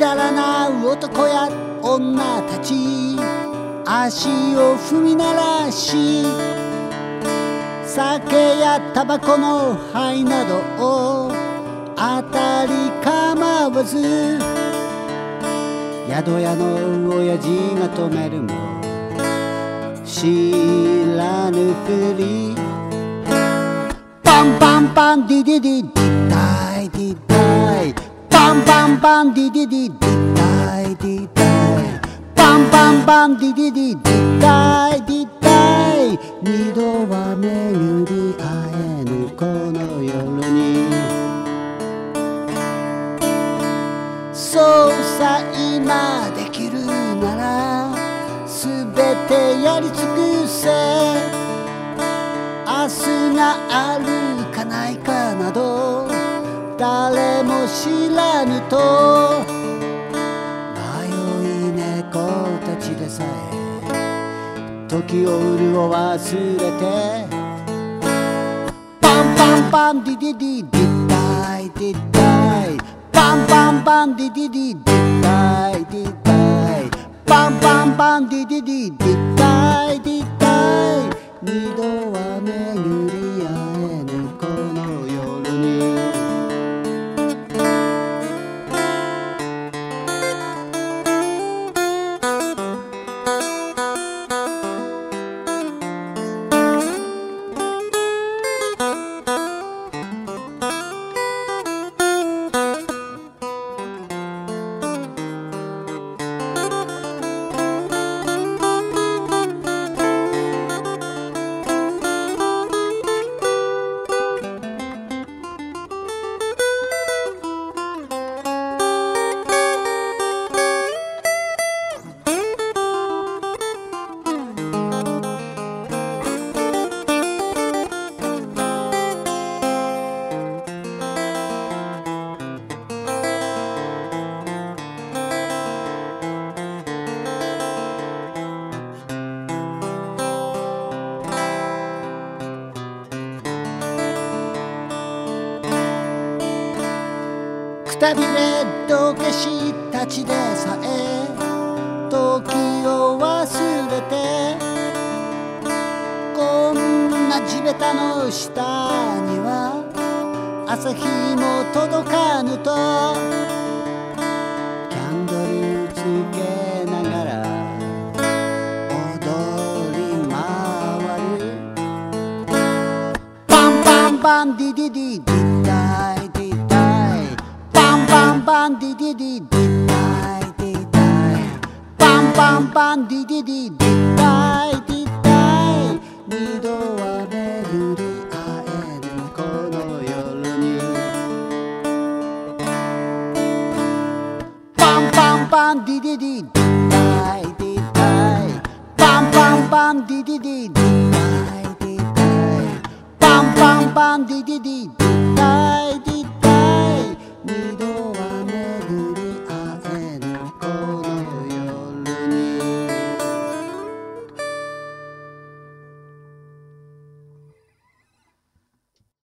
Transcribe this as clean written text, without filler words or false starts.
だらな男や女たち足を踏み鳴らし酒やタバコの灰などを当たり構わず宿屋の親父が止めるも知らぬふりパンパンパンディディディディダイディダイパンパンパンディディディディダイディダイパンパンパンディディディディダイディダイ二度は巡り会えぬこの夜にそうさ今できるならすべてやり尽くせ明日があるかないかなど誰も知らぬと迷い猫たちでさえ時を潤わ忘れてパンパンパンディディディディダイディダイパンパンパンディディディディダイディダイパンパンパンディディディディダイディダイ二度は巡り合えぬこの夜にくたびれ道化師たちでさえ時を忘れてこんな地べたの下には朝日も届かぬとキャンドルつけながら踊り回るパンパンパンディディディディダイディダイパンパンパンディディディディダイディダイパンパンパンディディディディダイディダイ二度は巡り会えぬこの夜にパンパンパンディディディディダイディダイパンパンパンディディディディダイディダイパンパンパンディディディ